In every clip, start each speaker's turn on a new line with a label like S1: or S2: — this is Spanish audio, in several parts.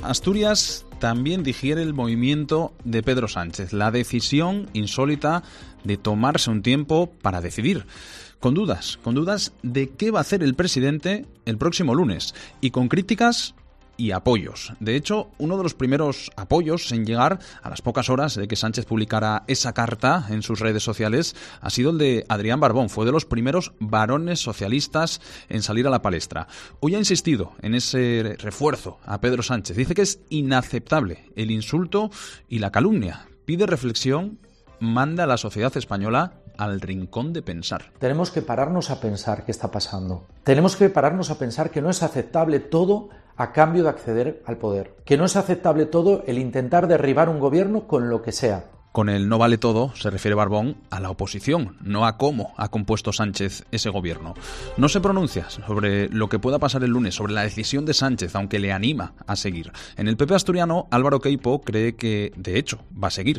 S1: Asturias también digiere el movimiento de Pedro Sánchez, la decisión insólita de tomarse un tiempo para decidir. Con dudas de qué va a hacer el presidente el próximo lunes y con críticas y apoyos. De hecho, uno de los primeros apoyos en llegar a las pocas horas de que Sánchez publicara esa carta en sus redes sociales ha sido el de Adrián Barbón. Fue de los primeros varones socialistas en salir a la palestra. Hoy ha insistido en ese refuerzo a Pedro Sánchez. Dice que es inaceptable el insulto y la calumnia. Pide reflexión, manda a la sociedad española al rincón de pensar.
S2: Tenemos que pararnos a pensar qué está pasando. Tenemos que pararnos a pensar que no es aceptable todo a cambio de acceder al poder. Que no es aceptable todo el intentar derribar un gobierno con lo que sea.
S1: Con el no vale todo se refiere Barbón a la oposición, no a cómo ha compuesto Sánchez ese gobierno. No se pronuncia sobre lo que pueda pasar el lunes, sobre la decisión de Sánchez, aunque le anima a seguir. En el PP asturiano, Álvaro Queipo cree que, de hecho, va a seguir.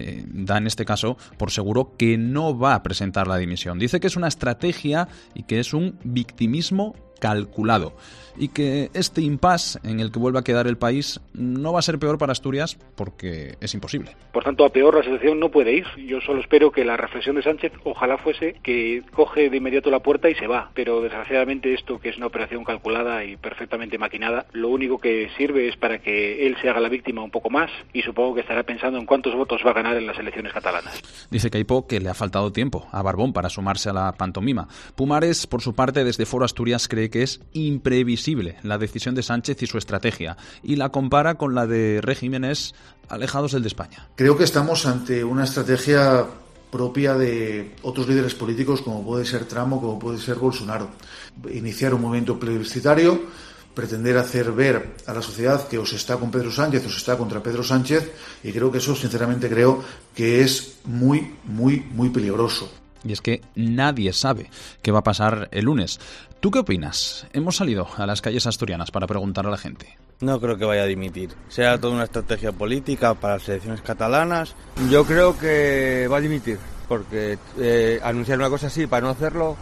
S1: Da en este caso por seguro que no va a presentar la dimisión. Dice que es una estrategia y que es un victimismo calculado y que este impasse en el que vuelva a quedar el país no va a ser peor para Asturias porque es imposible.
S3: Por tanto, a peor la situación no puede ir. Yo solo espero que la reflexión de Sánchez ojalá fuese que coge de inmediato la puerta y se va, pero desgraciadamente esto, que es una operación calculada y perfectamente maquinada, lo único que sirve es para que él se haga la víctima un poco más y supongo que estará pensando en cuántos votos va a ganar en las elecciones catalanas.
S1: Dice Queipo que le ha faltado tiempo a Barbón para sumarse a la pantomima. Pumares, por su parte, desde Foro Asturias cree que es imprevisible la decisión de Sánchez y su estrategia, y la compara con la de Regímenes alejados del de España.
S4: Creo que estamos ante una estrategia propia de otros líderes políticos como puede ser Trump o como puede ser Bolsonaro. Iniciar un movimiento plebiscitario, pretender hacer ver a la sociedad que o se está con Pedro Sánchez o se está contra Pedro Sánchez, y creo que eso, sinceramente, creo que es muy peligroso.
S1: Y es que nadie sabe qué va a pasar el lunes. ¿Tú qué opinas? Hemos salido a las calles asturianas para preguntar a la gente.
S5: No creo que vaya a dimitir. Sea toda una estrategia política para las elecciones catalanas. Yo creo que va a dimitir, porque anunciar una cosa así para no hacerlo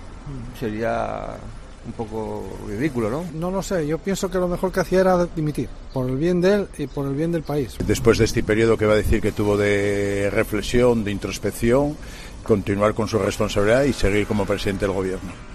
S5: sería un poco ridículo, ¿no?
S6: No lo sé, yo pienso que lo mejor que hacía era dimitir, por el bien de él y por el bien del país.
S7: Después de este periodo que va a decir que tuvo de reflexión, de introspección, continuar con su responsabilidad y seguir como presidente del gobierno.